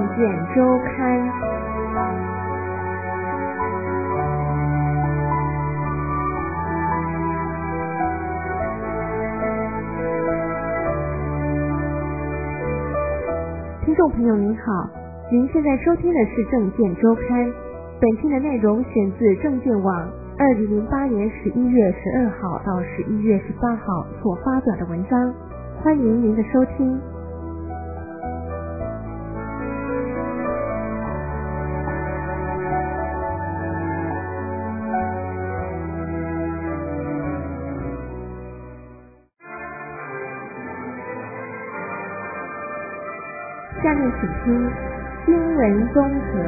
件周刊。听众朋友您好，您现在收听的是政见周刊，本期的内容选自政见网2008年11月12号到11月18号所发表的文章，欢迎您的收听。下面请听新闻综合。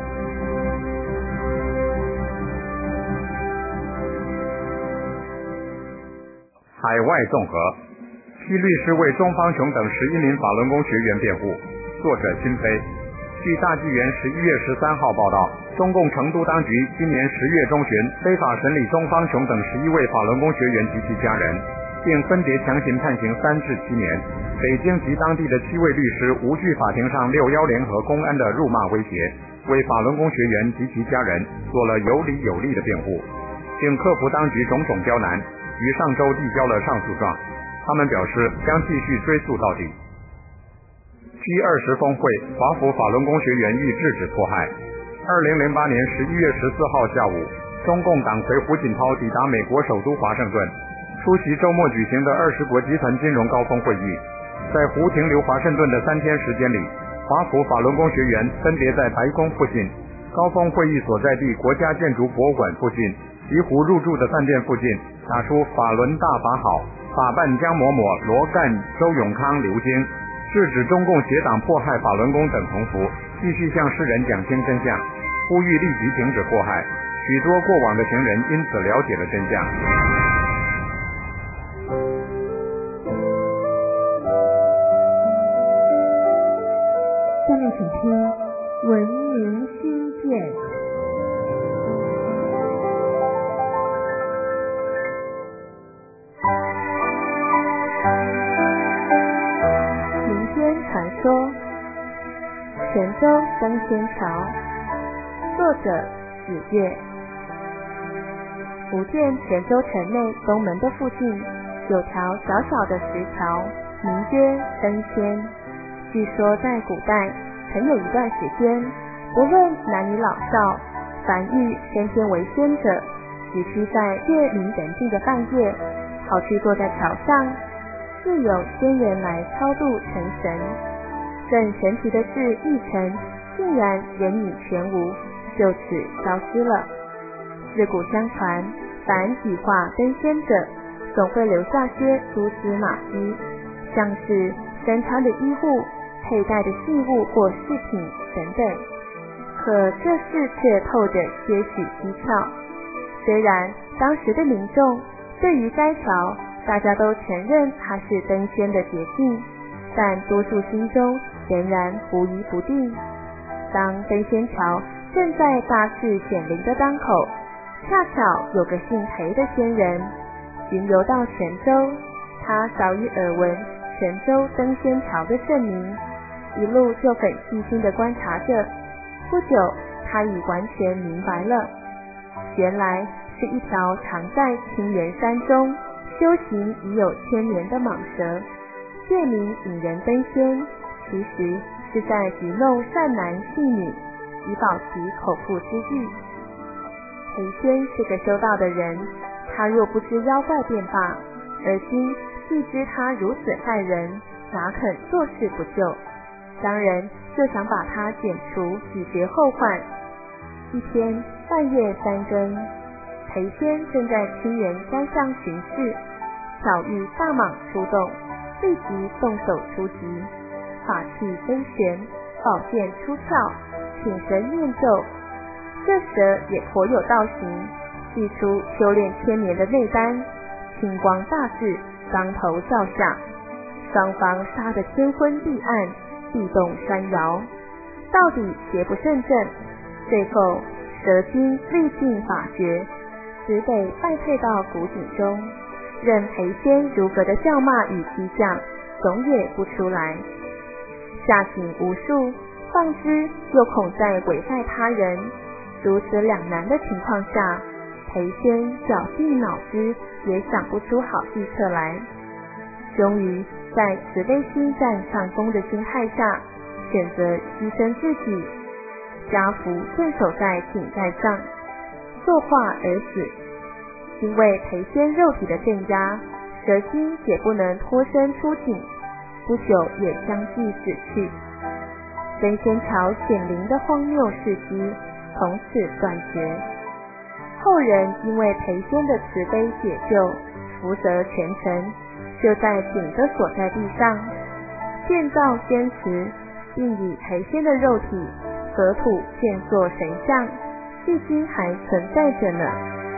海外综合，批律师为钟方雄等11名法轮功学员辩护。作者金飞。据大纪元11月13号报道，中共成都当局今年10月中旬非法审理钟方雄等11位法轮功学员及其家人，并分别强行判刑3至7年。北京及当地的7位律师无惧法庭上6·1联合公安的辱骂威胁，为法轮功学员及其家人做了有理有力的辩护，并克服当局种种刁难，于上周递交了上诉状。他们表示将继续追诉到底。G20 峰会，华府法轮功学员欲制止迫害。2008年11月14号下午，中共党魁胡锦涛抵达美国首都华盛顿，出席周末举行的20国集团金融高峰会议。在胡停留华盛顿的3天时间里，华府法轮功学员分别在白宫附近、高峰会议所在地国家建筑博物馆附近、及胡入住的饭店附近打出法轮大法好，法办江某某、罗干、周永康、刘晶，制止中共邪党迫害法轮功等宏幅，继续向世人讲清真相，呼吁立即停止迫害。许多过往的行人因此了解了真相。 下面请听文明新建。民间传说，泉州登仙桥。作者子月。福建泉州城内东门的附近有条小小的石桥，名曰登仙。据说在古代曾有一段时间，不论男女老少，凡欲升天为仙者，只需在月明人静的半夜，跑去坐在桥上，自有仙人来超度成神。更神奇的是，一成竟然人影全无，就此消失了。自古相传，凡羽化登仙者，总会留下些蛛丝马迹，像是身穿的衣物、佩戴的器物或饰品等等。可这事却透着些许蹊跷。虽然当时的民众对于该桥大家都承认它是登仙的捷径，但多数心中仍然狐疑不定。当登仙桥正在大事显灵的当口，恰巧有个姓裴的仙人巡游到泉州，他早已耳闻泉州登仙桥的盛名，一路就很细心地观察着。不久，他已完全明白了，原来是一条藏在青岩山中修行已有1000年的蟒蛇，借名引人登仙，其实是在愚弄善男信女，以保其口腹之欲。裴仙是个修道的人，他若不知妖怪便罢，而今既知他如此害人，哪肯坐视不救？当然就想把他剪除，以绝后患。一天半夜3更，裴仙正在青岩山上巡视，巧遇大蟒出动，立即动手出击，法器飞旋，宝剑出鞘，请神念咒。这蛇也颇有道行，祭出修炼1000年的内丹，青光大炽，当头照下，双方杀得天昏地暗，地动山摇，到底邪不胜正。最后蛇精历尽法诀，只得败退到古井中，任裴仙如何的叫骂与激将，总也不出来。下井无数， 放之又恐再危害他人，如此两难的情况下，裴宣绞尽脑汁也想不出好计策来，终于在慈悲心占上风的心害下，选择牺牲自己，家符镇守在井盖上，作化而死。因为裴宣肉体的镇压，蛇精也不能脱身出井，不久也相继死去。真仙桥显灵的荒谬事迹从此断绝。后人因为裴宣的慈悲解救，福泽全城，就在井的所在地上建造仙祠，并以裴宣的肉体合土建作神像，至今还存在着呢。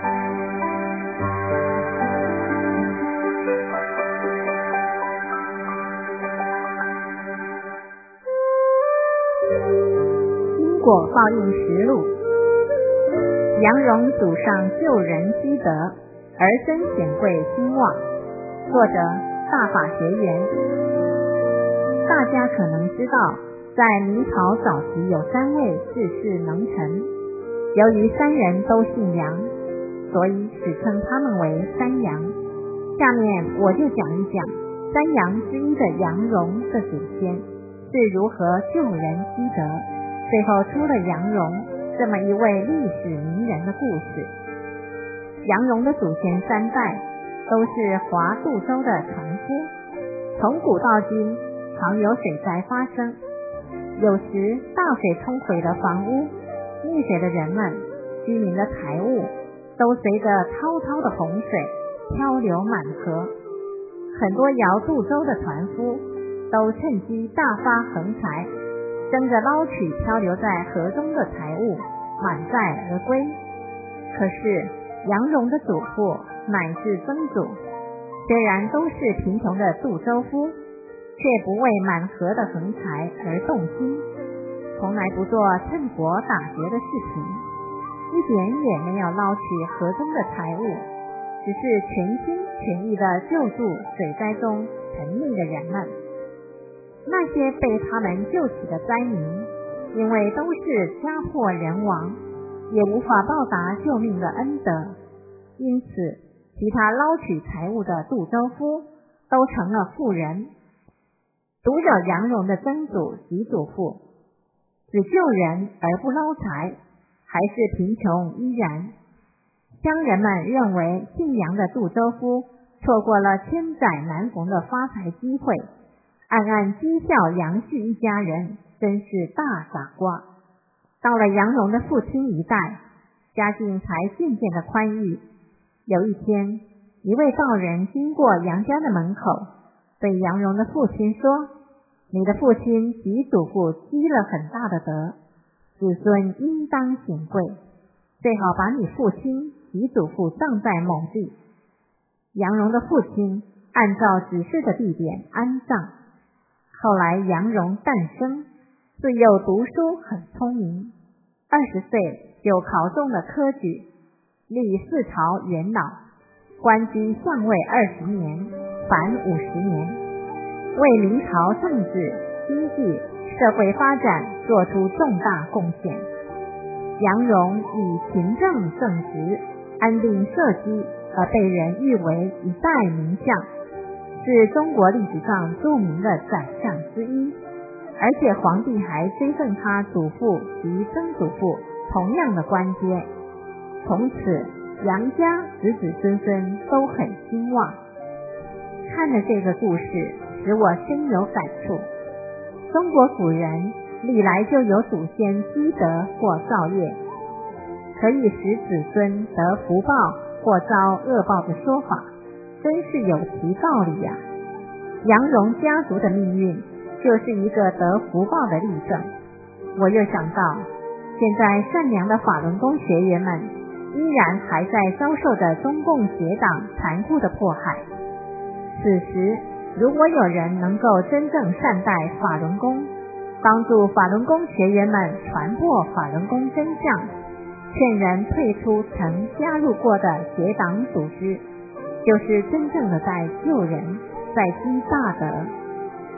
因果报应实录，杨荣祖上救人积德，儿孙显贵兴旺。作者大法学员。大家可能知道，在明朝早期有3位世事能臣，由于3人都姓杨，所以史称他们为3杨。下面我就讲一讲3杨之一的杨荣的祖先是如何救人积德，最后出了杨荣这么一位历史名人的故事。杨荣的祖先3代都是划渡舟的船夫，从古到今常有水灾发生，有时大水冲毁了房屋，溺水的人们、居民的财物都随着滔滔的洪水漂流满河，很多摇渡舟的船夫都趁机大发横财，争着捞取漂流在河中的财物，满载而归。可是杨荣的祖父乃至曾祖，虽然都是贫穷的渡舟夫，却不为满河的横财而动心，从来不做趁火打劫的事情，一点也没有捞取河中的财物，只是全心全意地救助水灾中沉溺的人们。那些被他们救起的灾民，因为都是家破人亡，也无法报答救命的恩德，因此其他捞取财物的渡舟夫都成了富人，独有杨荣的曾祖及祖父只救人而不捞财，还是贫穷依然。乡人们认为姓杨的渡舟夫错过了千载难逢的发财机会，暗暗讥笑杨氏一家人真是大傻瓜。到了杨荣的父亲一代，家境才渐渐的宽裕。有一天，一位道人经过杨家的门口，对杨荣的父亲说：你的父亲及祖父积了很大的德，子孙应当显贵，最好把你父亲及祖父葬在某地。杨荣的父亲按照指示的地点安葬。后来杨荣诞生，自幼读书很聪明，20岁就考中了科举，历4朝元老，官居相位20年，凡50年，为明朝政治、经济、社会发展做出重大贡献。杨荣以勤政正直、安定社稷而被人誉为一代名相，是中国历史上著名的宰相之一，而且皇帝还追赠他祖父及曾祖父同样的官阶。从此杨家子子孙孙都很兴旺。看了这个故事，使我深有感触。中国古人历来就有祖先积德或造业，可以使子孙得福报或遭恶报的说法，真是有其道理呀。杨荣家族的命运就是一个得福报的例证。我又想到，现在善良的法轮功学员们依然还在遭受着中共邪党残酷的迫害。此时如果有人能够真正善待法轮功，帮助法轮功学员们传播法轮功真相，劝人退出曾加入过的邪党组织，就是真正的在救人，在积大德。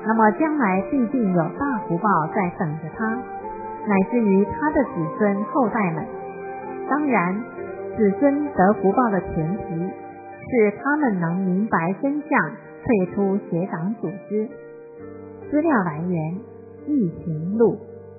那么将来必定有大福报在等着他，乃至于他的子孙后代们。当然，子孙得福报的前提是他们能明白真相，退出邪党组织。资料来源：易行录。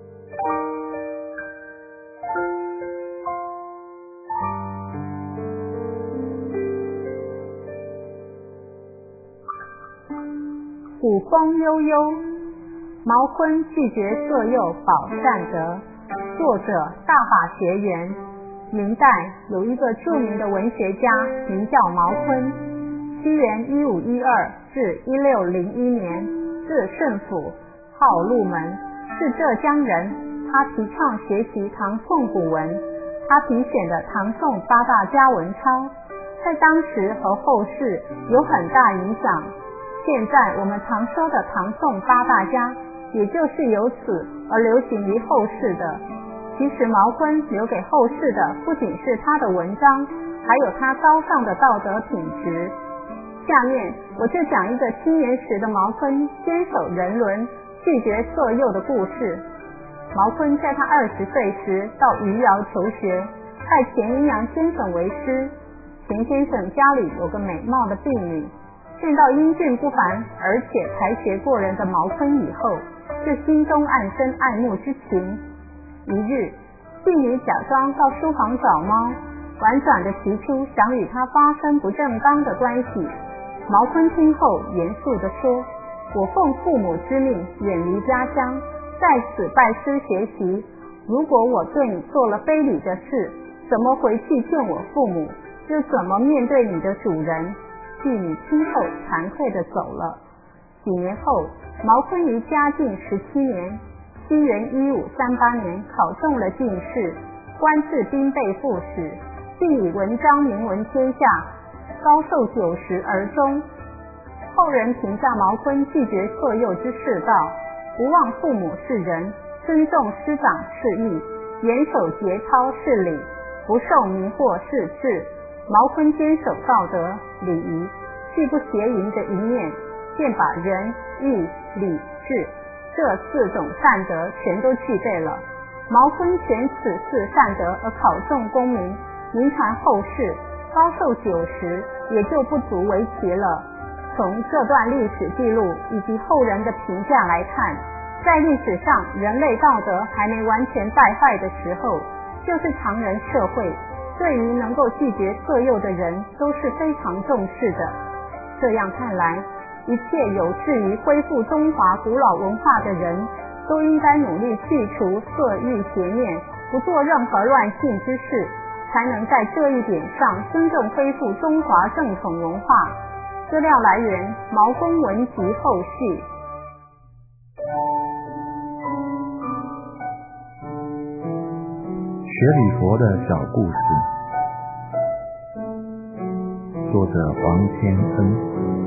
古风悠悠，毛坤拒绝色诱保善德。作者大法学员。明代有一个著名的文学家名叫毛坤，西元1512至1601年，字顺甫，号陆门，是浙江人。他提倡学习唐宋古文，他评选的唐宋八大家文抄在当时和后世有很大影响。现在我们常说的唐宋八大家，也就是由此而流行于后世的。其实毛坤留给后世的不仅是他的文章，还有他高尚的道德品质。下面我就讲一个青年时的毛坤坚守人伦，拒绝色诱的故事。毛坤在他20岁时到余姚求学，拜钱阴阳先生为师。钱先生家里有个美貌的婢女，见到英俊不凡而且才学过人的毛坤以后，就心中暗生爱慕之情。一日，婢女假装到书房找猫，婉转地提出想与他发生不正当的关系。毛坤听后严肃地说：我奉父母之命远离家乡，在此拜师学习，如果我对你做了非礼的事，怎么回去见我父母，又怎么面对你的主人？婢女听后惭愧地走了。几年后，毛坤于嘉靖17年，西元1538年考中了进士，官至兵备副使，并以文章名闻天下，高寿90而终。后人评价毛坤拒绝色诱之世道，不忘父母是人，尊重师长是义，严守节操是礼，不受迷惑是智。毛坤坚守道德礼仪，拒不邪淫的一面，便把仁义礼智这4种善德全都具备了。毛坤全此4善德而考中功名，名传后世，高寿90也就不足为奇了。从这段历史记录以及后人的评价来看，在历史上人类道德还没完全败坏的时候，就是常人社会对于能够拒绝色诱的人都是非常重视的。这样看来，一切有志于恢复中华古老文化的人，都应该努力去除色欲邪念，不做任何乱性之事，才能在这一点上真正恢复中华正统文化。资料来源：毛公文集后续。 学礼佛的小故事，作者黄天恩。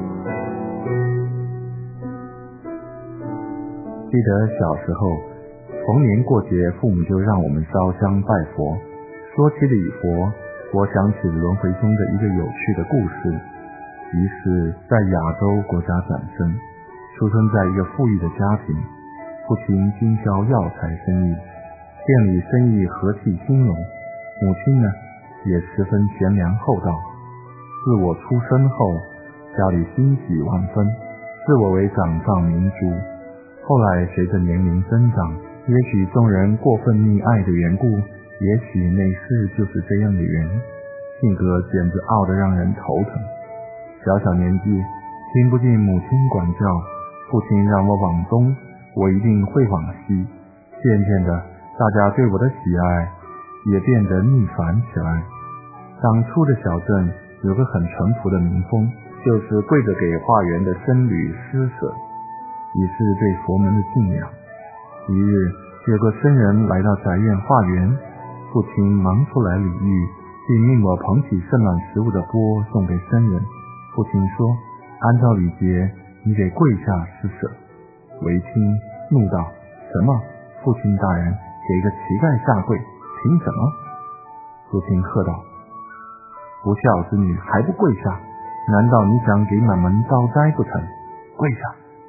记得小时候，逢年过节，父母就让我们烧香拜佛。说起礼佛，我想起轮回中的一个有趣的故事。于是在亚洲国家转生，出生在一个富裕的家庭，父亲经销药材生意，店里生意和气兴隆，母亲呢也十分贤良厚道。自我出生后，家里欣喜万分，视我为掌上明珠。后来随着年龄增长，也许众人过分溺爱的缘故，也许内事就是这样的缘，性格简直傲得让人头疼。小小年纪听不进母亲管教，父亲让我往东，我一定会往西。渐渐的，大家对我的喜爱也变得逆反起来。当初的小镇有个很淳朴的民风，就是跪着给化缘的僧侣施舍，也是对佛门的敬仰。一日，有个僧人来到宅院化缘，父亲忙出来礼遇，并命我捧起盛满食物的钵送给僧人。父亲说：按照礼节，你得跪下施舍。为亲怒道：什么？父亲大人，给个乞丐下跪，凭什么？父亲喝道：不孝之女还不跪下，难道你想给满门遭灾不成？跪下！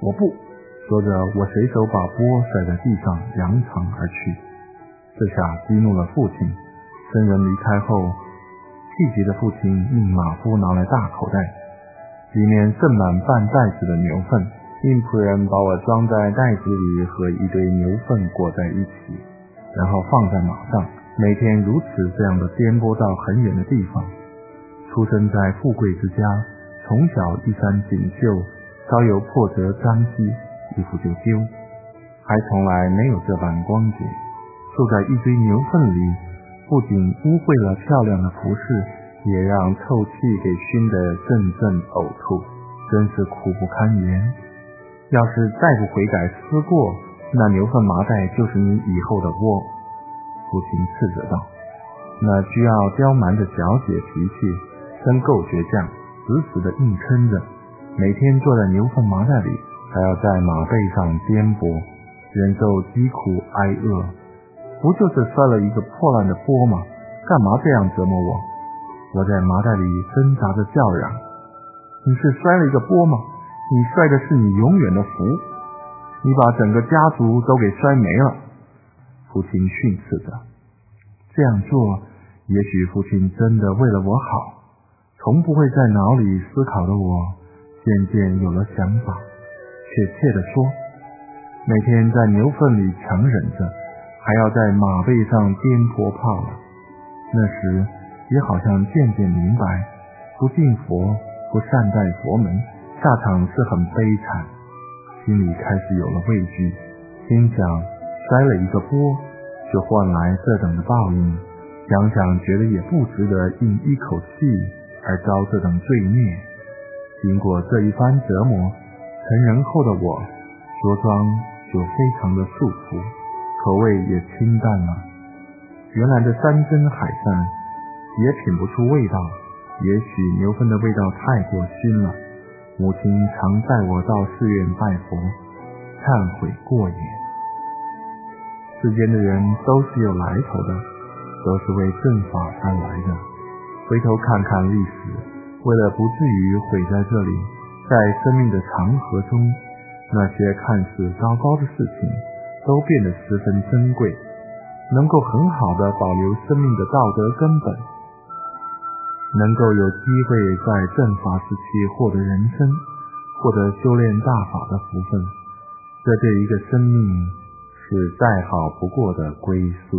我不。说着，我随手把钵甩在地上，扬长而去。这下激怒了父亲。僧人离开后，气急的父亲命马夫拿来大口袋，里面盛满半袋子的牛粪，命仆人把我装在袋子里和一堆牛粪裹在一起，然后放在马上，每天如此这样的颠簸到很远的地方。出生在富贵之家，从小衣衫锦绣，稍有破折脏兮，衣服就丢，还从来没有这般光洁。住在一堆牛粪里，不仅污秽了漂亮的服饰，也让臭气给熏得阵阵呕吐，真是苦不堪言。要是再不悔改思过，那牛粪麻袋就是你以后的窝。父亲斥责道。那需要刁蛮的小姐脾气真够倔强，死死地硬撑着，每天坐在牛粪麻袋里，还要在马背上颠簸，忍受疾苦挨饿。不就是摔了一个破烂的钵吗？干嘛这样折磨我？我在麻袋里挣扎着叫嚷，你是摔了一个钵吗？你摔的是你永远的福，你把整个家族都给摔没了。父亲训斥着。这样做，也许父亲真的为了我好。从不会在脑里思考的我，渐渐有了想法。确切地说，每天在牛粪里强忍着，还要在马背上颠簸泡了。那时也好像渐渐明白，不敬佛，不善待佛门，下场是很悲惨。心里开始有了畏惧，心想摔了一个钵，就换来这等的报应，想想觉得也不值得因一口气而遭这等罪孽。经过这一番折磨，成人后的我着装就非常的素朴，口味也清淡了。原来的山珍海产也品不出味道，也许牛粪的味道太过熏了。母亲常带我到寺院拜佛，忏悔过也。世间的人都是有来头的，都是为正法而来的。回头看看历史，为了不至于毁在这里，在生命的长河中，那些看似糟糕的事情都变得十分珍贵，能够很好的保留生命的道德根本，能够有机会在正法时期获得人生，获得修炼大法的福分，这对一个生命是再好不过的归宿。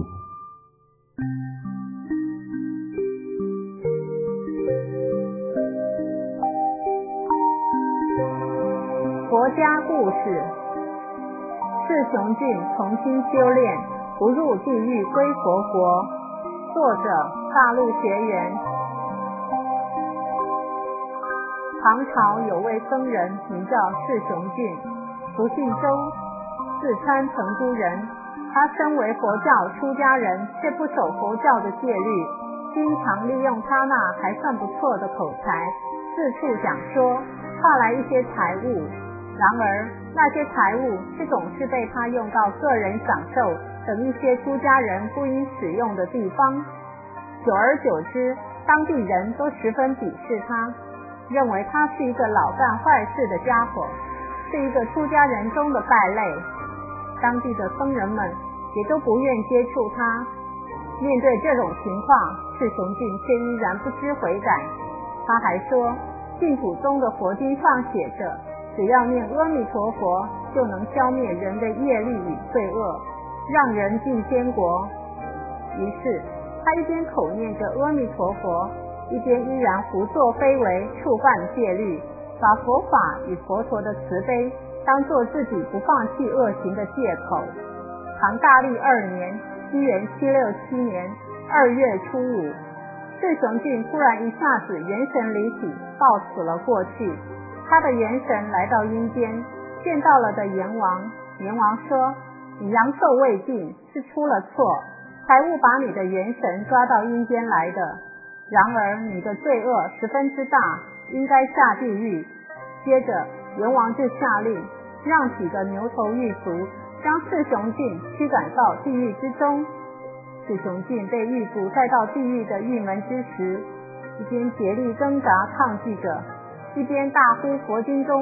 佛家故事。释雄俊重新修炼，不入地狱归佛国。作者大陆学员。唐朝有位僧人名叫释雄俊，不姓周，四川成都人。他身为佛教出家人，却不守佛教的戒律，经常利用他那还算不错的口才，四处讲说，换来一些财物。然而那些财物却总是被他用到个人享受等一些出家人不应使用的地方。久而久之，当地人都十分鄙视他，认为他是一个老干坏事的家伙，是一个出家人中的败类。当地的僧人们也都不愿接触他。面对这种情况，释雄俊却依然不知悔改。他还说，净土宗的佛经上写着，只要念阿弥陀佛，就能消灭人的业力与罪恶，让人进天国。于是他一边口念着阿弥陀佛，一边依然胡作非为，触犯戒律，把佛法与佛陀的慈悲当作自己不放弃恶行的借口。唐大历2年，西元767年2月初5，释雄俊突然一下子元神离体，暴死了过去。他的元神来到阴间，见到了的阎王。阎王说，你阳寿未尽，是出了错，才误把你的元神抓到阴间来的。然而你的罪恶十分之大，应该下地狱。接着阎王就下令，让几个牛头狱卒将释雄俊驱赶到地狱之中。释雄俊被狱卒带到地狱的狱门之时，一边竭力挣扎抗拒着，一边大呼佛经中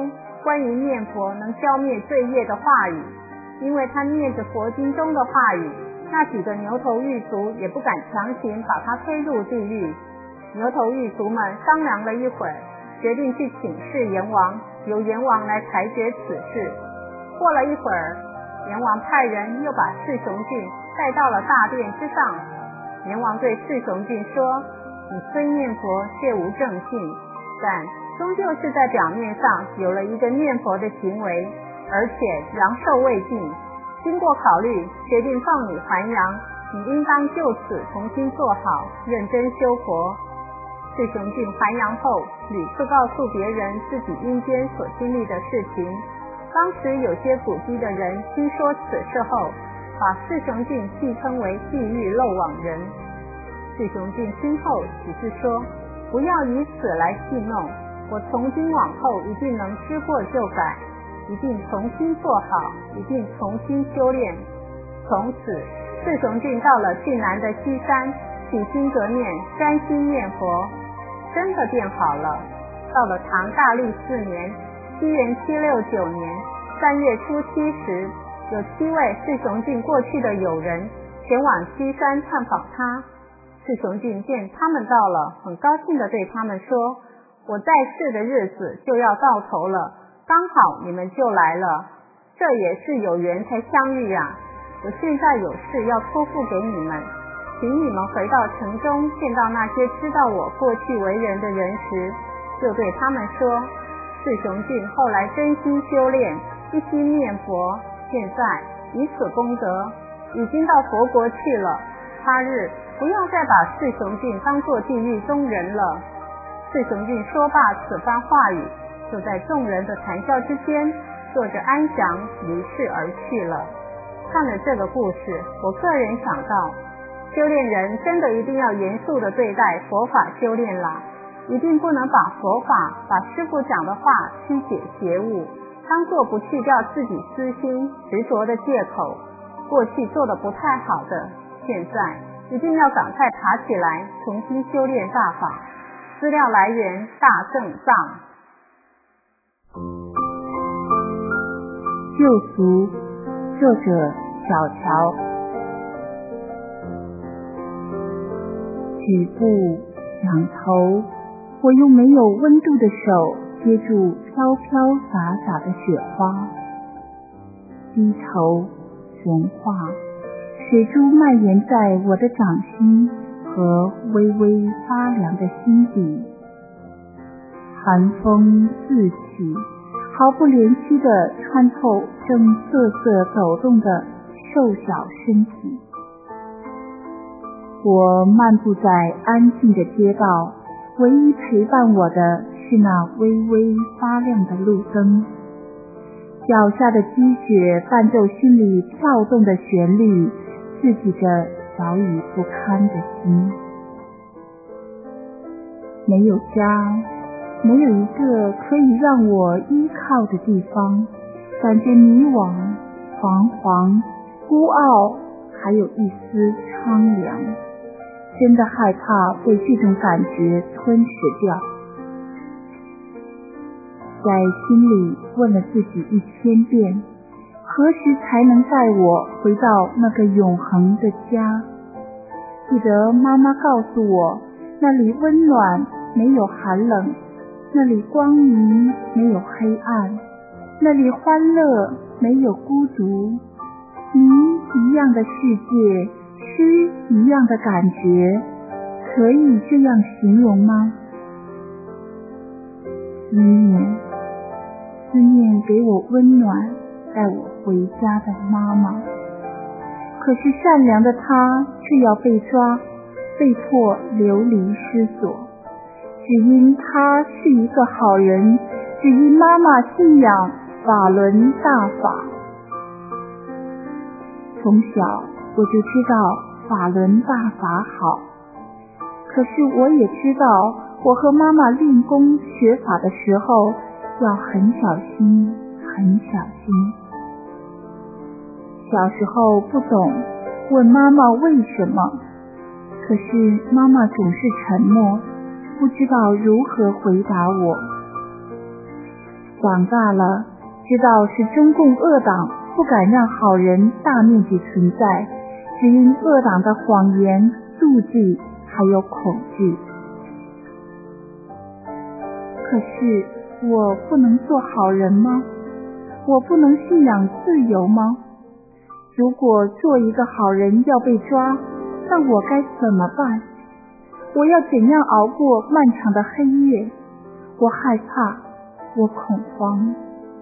关于念佛能消灭罪业的话语，因为他念着佛经中的话语，那几个牛头狱卒也不敢强行把他推入地狱。牛头狱卒们商量了一会儿，决定去请示阎王，由阎王来裁决此事。过了一会儿，阎王派人又把释雄俊带到了大殿之上。阎王对释雄俊说，你虽念佛却无正信，但终究是在表面上有了一个念佛的行为，而且阳寿未尽，经过考虑决定放你还阳，你应当就此重新做好，认真修佛。释雄俊还阳后屡次告诉别人自己阴间所经历的事情，当时有些古籍的人听说此事后，把释雄俊戏称为地狱漏网人。释雄俊听后只是说，不要以此来戏弄，我从今往后一定能知过就改，一定重新做好，一定重新修炼。从此释雄俊到了晋南的西山，起心革面，专心念佛，真的变好了。到了唐大历4年西元769年3月初7时，有7位释雄俊过去的友人前往西山探访他。释雄俊见他们到了，很高兴地对他们说，我在世的日子就要到头了，刚好你们就来了，这也是有缘才相遇啊。我现在有事要托付给你们，请你们回到城中，见到那些知道我过去为人的人时，就对他们说，释雄俊后来真心修炼，一心念佛，现在以此功德已经到佛国去了，他日不要再把释雄俊当作地狱中人了。释雄俊说罢此番话语，就在众人的谈笑之间，坐着安详离世而去了。看了这个故事，我个人想到，修炼人真的一定要严肃地对待佛法修炼啦，一定不能把佛法，把师父讲的话曲解邪误，当作不去掉自己私心执着的借口。过去做得不太好的，现在一定要赶快爬起来，重新修炼大法。资料来源大正藏。 救赎，作者小乔。举步仰头，我用没有温度的手接住飘飘洒洒的雪花，低头融化，水珠蔓延在我的掌心和微微发凉的心底。寒风四起，毫不怜惜地穿透正瑟瑟抖动的瘦小身体。我漫步在安静的街道，唯一陪伴我的是那微微发亮的路灯。脚下的积雪伴奏心里跳动的旋律，刺激着早已不堪的心。没有家，没有一个可以让我依靠的地方，感觉迷惘、彷徨、孤傲，还有一丝苍凉。真的害怕被这种感觉吞噬掉。在心里问了自己1000遍，何时才能带我回到那个永恒的家？记得妈妈告诉我，那里温暖，没有寒冷，那里光明，没有黑暗，那里欢乐，没有孤独。谜一样的世界，诗一样的感觉，可以这样形容吗？思念给我温暖，带我回家的妈妈。可是善良的她却要被抓，被迫流离失所，只因她是一个好人，只因妈妈信仰法轮大法。从小我就知道法轮大法好，可是我也知道，我和妈妈练功学法的时候要很小心，很小心。小时候不懂，问妈妈为什么，可是妈妈总是沉默，不知道如何回答我。 长大了，知道是中共恶党不敢让好人大面积存在，只因恶党的谎言、妒忌还有恐惧。可是我不能做好人吗？我不能信仰自由吗？如果做一个好人要被抓，那我该怎么办？我要怎样熬过漫长的黑夜？我害怕，我恐慌。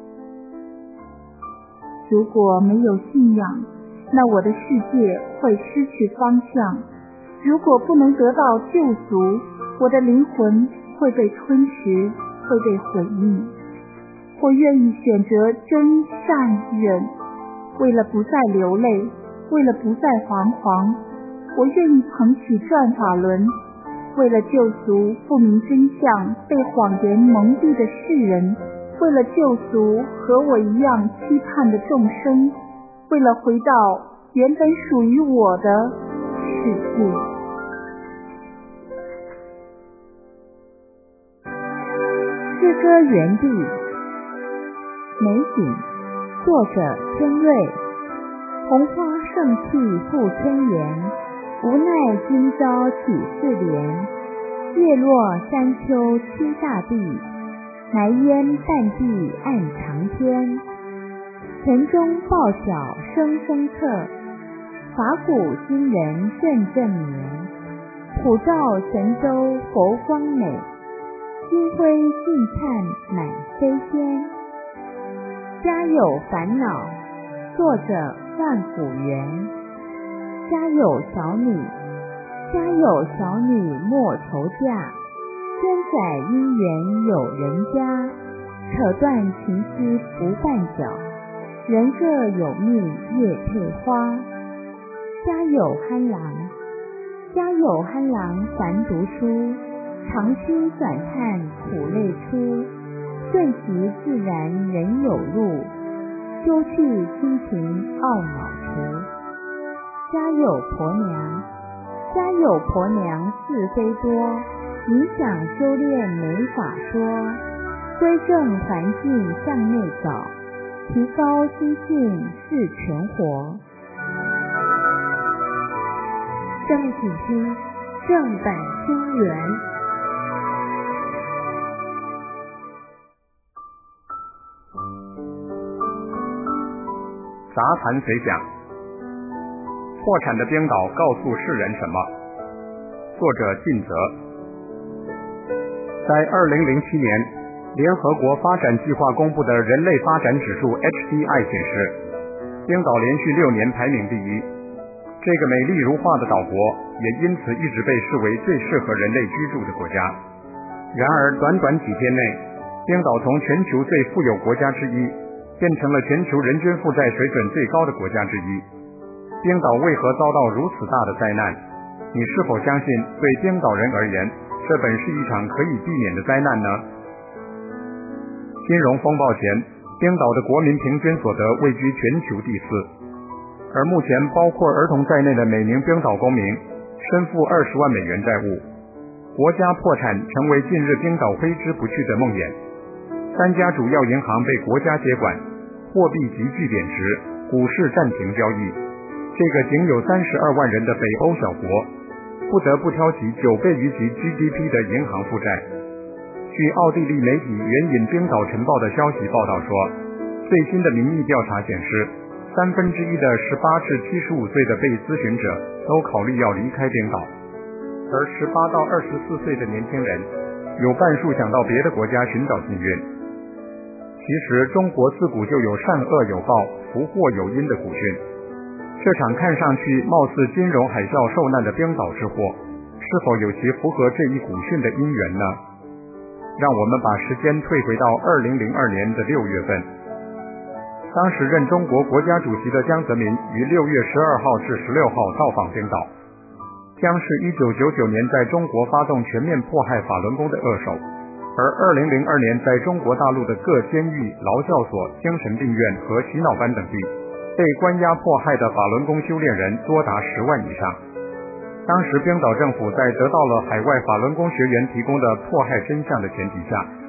如果没有信仰，那我的世界会失去方向。如果不能得到救赎，我的灵魂会被吞噬，会被毁灭。我愿意选择真善忍，为了不再流泪，为了不再惶惶，我愿意捧起转法轮，为了救赎不明真相、被谎言蒙蔽的世人，为了救赎和我一样期盼的众生，为了回到原本属于我的世界。 诗歌园地，美景，作者天瑞。红花盛气复千言，无奈今朝起世莲。叶落山丘七大地，埋烟淡地暗长天。城中报晓声声彻，法鼓今人阵阵眠。普照神州佛光美，金辉尽灿满飞仙。家有烦恼，作者万古元。家有小女，家有小女莫愁嫁。千载姻缘有人家，扯断情丝不绊脚。人各有命叶配花。家有憨郎，家有憨郎烦读书。长吁短叹苦泪出，顺其自然人有路。休去亲情懊恼除。家有婆娘，家有婆娘是非多。冥想修炼没法说，归正环境向内找，提高心性是全活。下面请听正版清源。 杂谈随讲，破产的冰岛告诉世人什么？作者靳泽。在2007年，联合国发展计划公布的人类发展指数 HDI 显示，冰岛连续6年排名第1。这个美丽如画的岛国也因此一直被视为最适合人类居住的国家。然而短短几天内，冰岛从全球最富有国家之一变成了全球人均负债水准最高的国家之一。冰岛为何遭到如此大的灾难？你是否相信对冰岛人而言，这本是一场可以避免的灾难呢？金融风暴前，冰岛的国民平均所得位居全球第4，而目前包括儿童在内的每名冰岛公民身负20万美元债务。国家破产成为近日冰岛挥之不去的梦魇。3家主要银行被国家接管，货币急剧贬值，股市暂停交易。这个仅有32万人的北欧小国，不得不挑起9倍于其 GDP 的银行负债。据奥地利媒体援引冰岛晨报的消息报道说，最新的民意调查显示，1/3的18至75岁的被咨询者都考虑要离开冰岛，而18到24岁的年轻人有半数想到别的国家寻找幸运。其实中国自古就有善恶有报，福祸有因的古训。这场看上去貌似金融海啸受难的冰岛之祸，是否有其符合这一古训的因缘呢？让我们把时间退回到2002年的6月份。当时任中国国家主席的江泽民于6月12号至16号到访冰岛。江是1999年在中国发动全面迫害法轮功的恶手，而2002年在中国大陆的各监狱、劳教所、精神病院和洗脑班等地被关押迫害的法轮功修炼人多达10万以上。当时冰岛政府在得到了海外法轮功学员提供的迫害真相的前提下，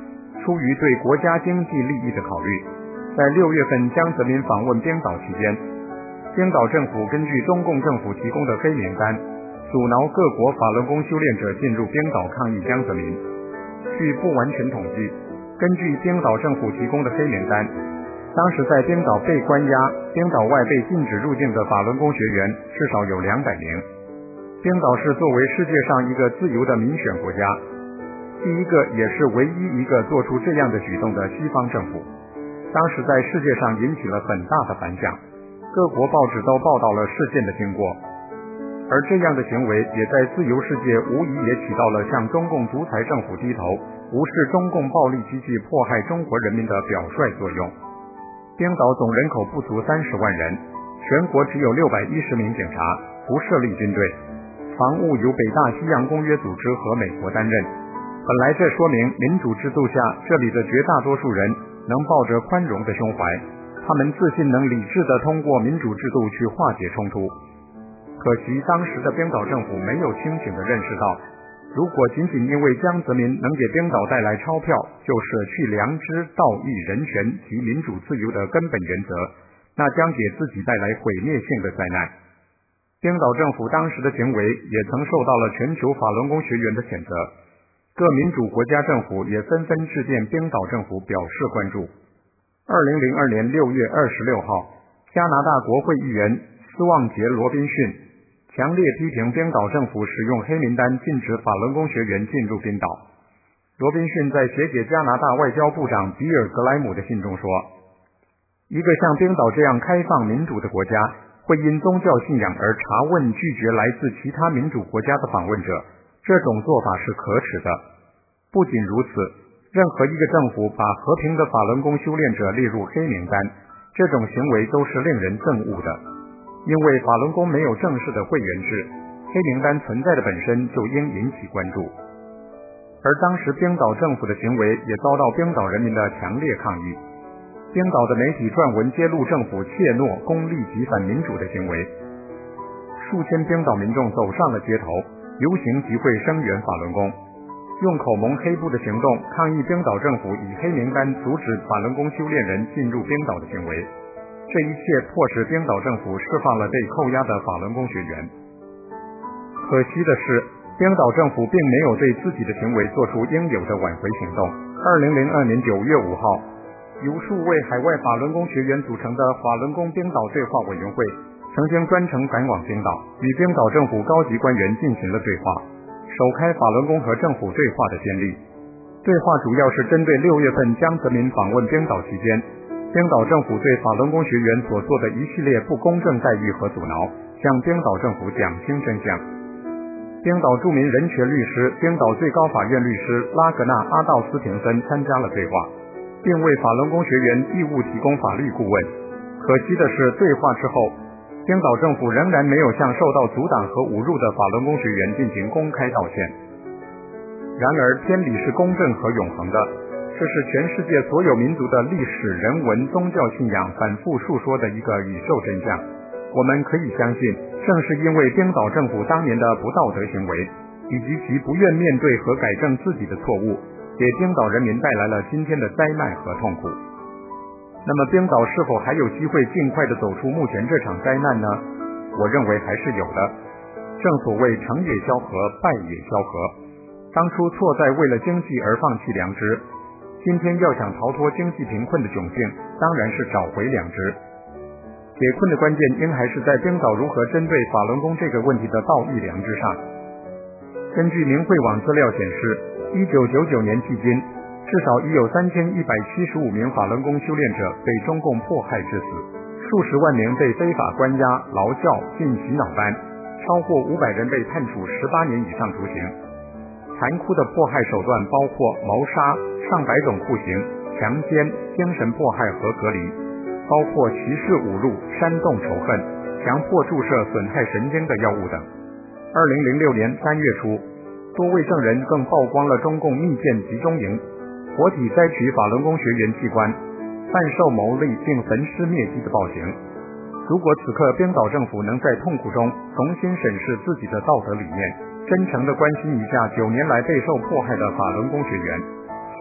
出于对国家经济利益的考虑，在6月份江泽民访问冰岛期间，冰岛政府根据中共政府提供的黑名单，阻挠各国法轮功修炼者进入冰岛抗议江泽民。据不完全统计，根据冰岛政府提供的黑名单，当时在冰岛被关押、冰岛外被禁止入境的法轮功学员至少有200名。冰岛是作为世界上一个自由的民选国家，第一个也是唯一一个做出这样的举动的西方政府，当时在世界上引起了很大的反响，各国报纸都报道了事件的经过。而这样的行为也在自由世界无疑也起到了向中共独裁政府低头、无视中共暴力机器迫害中国人民的表率作用。冰岛总人口不足30万人，全国只有610名警察，不设立军队，防务由北大西洋公约组织和美国担任。本来这说明民主制度下这里的绝大多数人能抱着宽容的胸怀，他们自信能理智地通过民主制度去化解冲突。可惜当时的冰岛政府没有清醒地认识到，如果仅仅因为江泽民能给冰岛带来钞票就舍去良知、道义、人权及民主自由的根本原则，那将给自己带来毁灭性的灾难。冰岛政府当时的行为也曾受到了全球法轮功学员的谴责，各民主国家政府也纷纷致电冰岛政府表示关注。2002年6月26号，加拿大国会议员斯旺杰·罗宾逊强烈批评冰岛政府使用黑名单禁止法轮功学员进入冰岛。罗宾逊在写给加拿大外交部长比尔·格莱姆的信中说，一个像冰岛这样开放民主的国家会因宗教信仰而查问拒绝来自其他民主国家的访问者，这种做法是可耻的。不仅如此，任何一个政府把和平的法轮功修炼者列入黑名单，这种行为都是令人憎恶的。因为法轮功没有正式的会员制，黑名单存在的本身就应引起关注。而当时冰岛政府的行为也遭到冰岛人民的强烈抗议。冰岛的媒体撰文揭露政府怯懦、功利及反民主的行为，数千冰岛民众走上了街头，游行集会声援法轮功，用口蒙黑布的行动抗议冰岛政府以黑名单阻止法轮功修炼人进入冰岛的行为。这一切迫使冰岛政府释放了被扣押的法轮功学员。可惜的是，冰岛政府并没有对自己的行为做出应有的挽回行动。2002年9月5号，由数位海外法轮功学员组成的法轮功冰岛对话委员会曾经专程赶往冰岛，与冰岛政府高级官员进行了对话，首开法轮功和政府对话的先例。对话主要是针对6月份江泽民访问冰岛期间，冰岛政府对法轮功学员所做的一系列不公正待遇和阻挠，向冰岛政府讲清真相。冰岛著名人权律师、冰岛最高法院律师拉格纳·阿道斯廷森参加了对话，并为法轮功学员义务提供法律顾问。可惜的是，对话之后，冰岛政府仍然没有向受到阻挡和侮辱的法轮功学员进行公开道歉。然而，天理是公正和永恒的，这是全世界所有民族的历史、人文、宗教信仰反复述说的一个宇宙真相。我们可以相信，正是因为冰岛政府当年的不道德行为，以及其不愿面对和改正自己的错误，给冰岛人民带来了今天的灾难和痛苦。那么冰岛是否还有机会尽快地走出目前这场灾难呢？我认为还是有的。正所谓成也萧何，败也萧何。当初错在为了经济而放弃良知，今天要想逃脱经济贫困的窘境，当然是找回良知。解困的关键应还是在冰岛如何针对法轮功这个问题的道义良知上。根据明慧网资料显示，1999年迄今，至少已有3175名法轮功修炼者被中共迫害致死，数十万名被非法关押、劳教、进洗脑班，超过500人被判处18年以上徒刑。残酷的迫害手段包括谋杀、上百种酷刑、强奸、精神迫害和隔离，包括歧视、侮辱、煽动仇恨、强迫注射损害神经的药物等。2006年3月初，多位证人更曝光了中共密建集中营，活体摘取法轮功学员器官，贩售牟利并焚尸灭迹的暴行。如果此刻冰岛政府能在痛苦中重新审视自己的道德理念，真诚地关心一下9年来备受迫害的法轮功学员，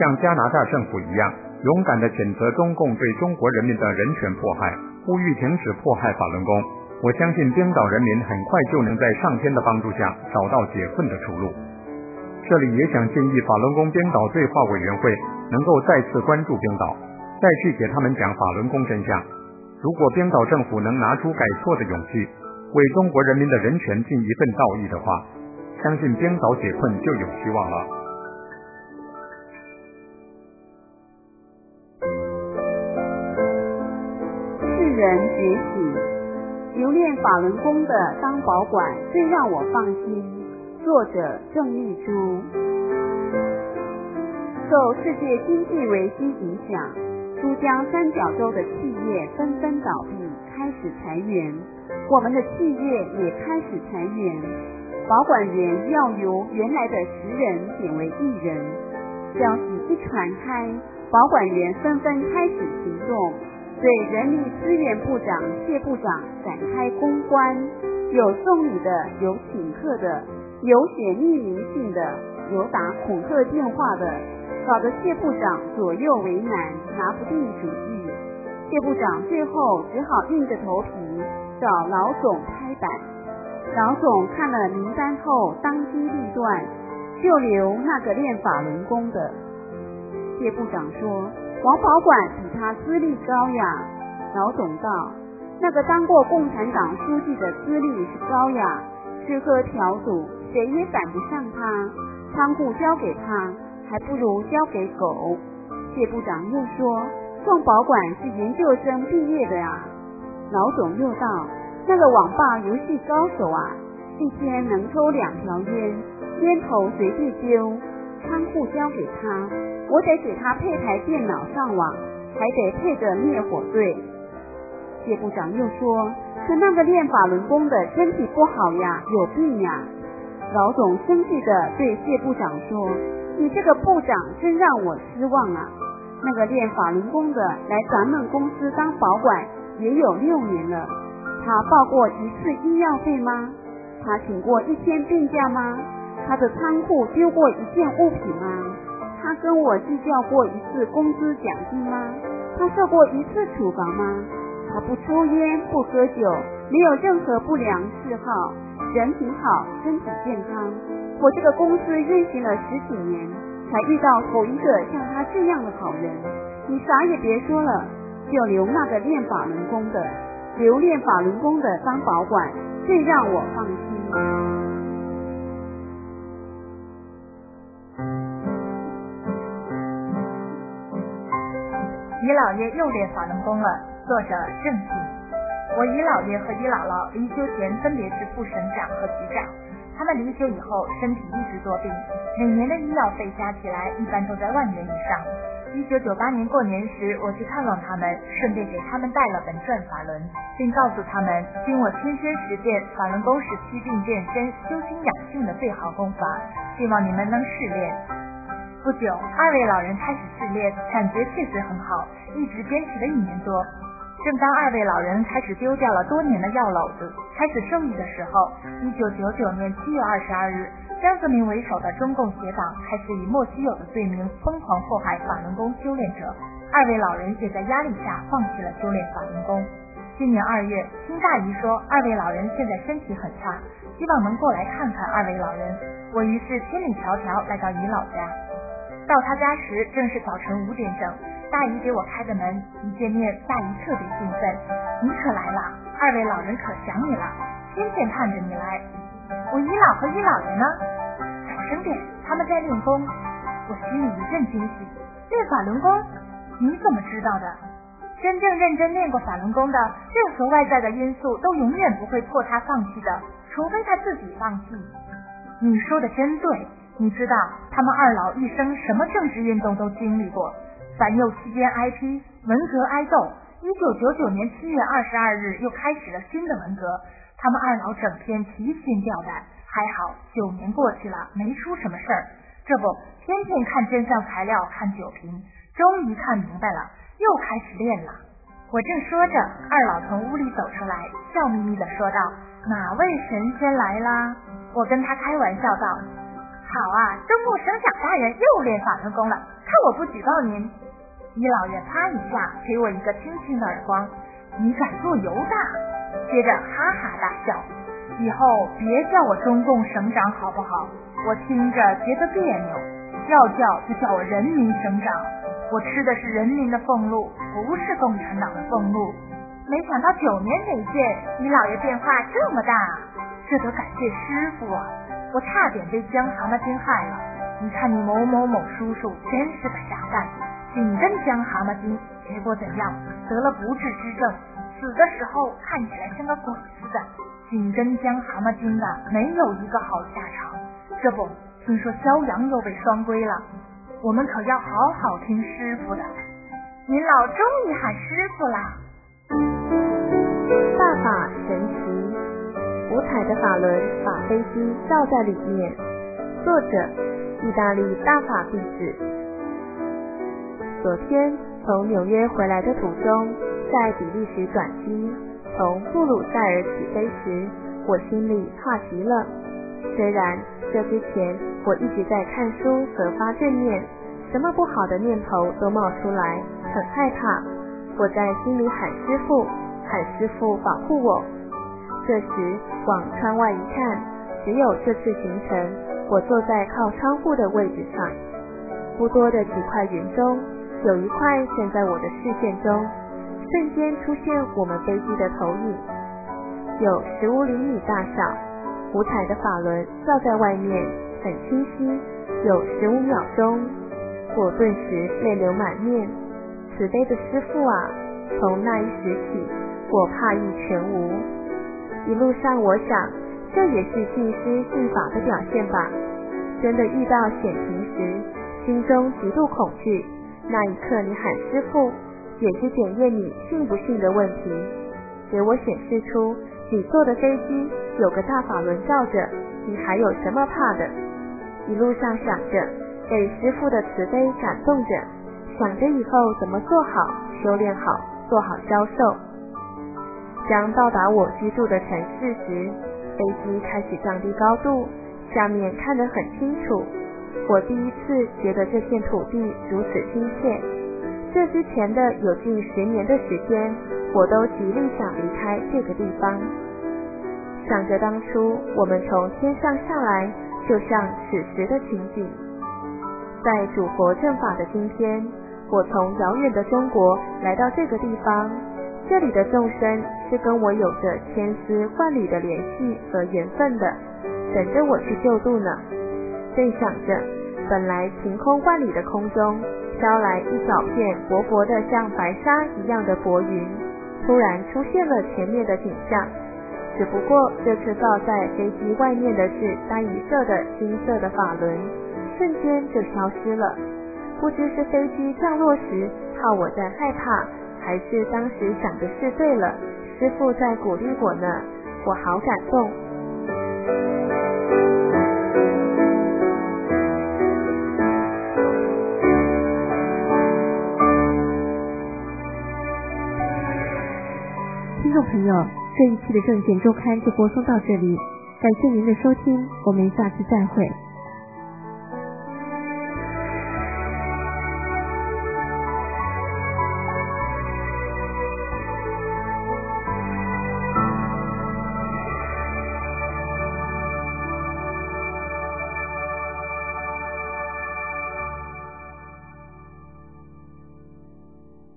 像加拿大政府一样，勇敢地谴责中共对中国人民的人权迫害，呼吁停止迫害法轮功。我相信冰岛人民很快就能在上天的帮助下找到解困的出路。这里也想建议法轮功冰岛对话委员会能够再次关注冰岛，再去给他们讲法轮功真相。如果冰岛政府能拿出改错的勇气，为中国人民的人权尽一份道义的话，相信冰岛解困就有希望了。 世人觉醒，留恋法轮功的当保管最让我放心。作者郑丽珠。受世界经济危机影响，珠江三角洲的企业纷纷倒闭，开始裁员，我们的企业也开始裁员，保管员要由原来的10人减为1人。消息一传开，保管员纷纷开始行动，对人力资源部长谢部长展开公关，有送礼的，有请客的，有写匿名信的，有打恐吓电话的，搞得谢部长左右为难，拿不定主意。谢部长最后只好硬着头皮找老总拍板。老总看了名单后当机立断，就留那个练法轮功的。谢部长说王保管比他资历高呀。老总道，那个当过共产党书记的资历是高呀，吃喝嫖赌谁也赶不上他，仓库交给他还不如交给狗。谢部长又说宋保管是研究生毕业的呀。老总又道，那个网吧游戏高手啊，一天能抽2条烟，烟头随地丢，仓库交给他，我得给他配台电脑上网，还得配着灭火队。谢部长又说，可那个练法轮功的身体不好呀，有病呀。老总生气地对谢部长说，你这个部长真让我失望啊，那个练法轮功的来咱们公司当保管也有6年了，他报过1次医药费吗？他请过1天病假吗？他的仓库丢过1件物品吗？他跟我计较过1次工资奖金吗？他受过1次处罚吗？他不抽烟不喝酒，没有任何不良嗜好，人品好，身体健康。我这个公司运行了10几年，才遇到头一个像他这样的好人。你啥也别说了，就留那个练法轮功的，留练法轮功的当保管，最让我放心。 姨老爷又练法轮功了。作者郑信。我姨老爷和姨姥姥离休前分别是副省长和局长，他们离休以后身体一直多病，每年的医药费加起来一般都在10000元以上。1998年过年时，我去看望他们，顺便给他们带了本传法轮，并告诉他们，经我亲身实践，法轮功是祛病健身、修心养性的最好功法，希望你们能试练。不久，2位老人开始试练，感觉确实很好，一直坚持了1年多。正当2位老人开始丢掉了多年的药篓子，开始受益的时候，1999年7月22日，江泽民为首的中共邪党开始以莫须有的罪名疯狂迫害法轮功修炼者，2位老人也在压力下放弃了修炼法轮功。今年2月，听大姨说2位老人现在身体很差，希望能过来看看2位老人。我于是千里迢迢来到姨老家。到他家时正是早晨5点整，大姨给我开的门，一见面大姨特别兴奋，你可来了，2位老人可想你了，天天看着你来。我姨姥和姨姥爷呢？小声点，他们在练功。我心里一阵惊喜，练法轮功？你怎么知道的？真正认真练过法轮功的，任何外在的因素都永远不会迫他放弃的，除非他自己放弃。你说的真对，你知道他们2老一生什么政治运动都经历过，反右期间挨批，文革挨斗，1999年7月22日又开始了新的文革，他们2老整天提心吊胆，还好9年过去了，没出什么事儿。这不，天天看真相材料，看酒瓶，终于看明白了，又开始练了。我正说着，2老从屋里走出来，笑眯眯地说道：“哪位神仙来啦？”我跟他开玩笑道：“好啊，中共省长大人又练法轮功了，看我不举报您。李老爷啪一下给我一个轻轻的耳光，你敢做犹大？接着哈哈大笑。以后别叫我中共省长好不好？我听着觉得别扭，要叫就叫我人民省长。我吃的是人民的俸禄，不是共产党的俸禄。没想到9年累届，李老爷变化这么大，这得感谢师傅啊！我差点被江蛤蟆精害了。你看你某某某叔叔真是个傻蛋，紧跟江蛤蟆精，结果怎样？得了不治之症，死的时候看起来像个鬼似的。紧跟江蛤蟆精的没有一个好下场。这不，听说肖阳又被双规了，我们可要好好听师傅的。您老终于喊师傅啦！ 大法神奇，五彩的法轮把飞机罩在里面。作者：意大利大法弟子。昨天从纽约回来的途中，在比利时转机，从布鲁塞尔起飞时，我心里怕极了。虽然这之前我一直在看书和发正念，什么不好的念头都冒出来，很害怕。我在心里喊师父，喊师父保护我。这时往窗外一看，只有这次行程我坐在靠窗户的位置上。不多的几块云中，有一块现在我的视线中，瞬间出现我们飞机的投影，有15厘米大小，五彩的法轮照在外面，很清晰，有15秒钟。我顿时泪流满面。慈悲的师父啊，从那一时起，我怕意全无。一路上我想，这也是信师信法的表现吧。真的遇到险情时，心中极度恐惧，那一刻你喊师父，也是检验你信不信的问题，给我显示出你坐的飞机有个大法轮罩着，你还有什么怕的？一路上想着，被师父的慈悲感动着，想着以后怎么做好、修炼好、做好销售。将到达我居住的城市时，飞机开始降低高度，下面看得很清楚。我第一次觉得这片土地如此亲切。这之前的有近10年的时间，我都极力想离开这个地方。想着当初我们从天上下来，就像此时的情景。在主佛正法的今天，我从遥远的中国来到这个地方，这里的众生是跟我有着千丝万缕的联系和缘分的，等着我去救度呢。正想着，本来晴空万里的空中飘来一小片薄薄的像白纱一样的薄云，突然出现了前面的景象。只不过这次罩在飞机外面的是单一色的金色的法轮，瞬间就消失了。不知是飞机降落时怕我在害怕，还是当时想的是对了，师父在鼓励我呢，我好感动。 听众朋友，这一期的证件周刊就播送到这里，感谢您的收听，我们下次再会。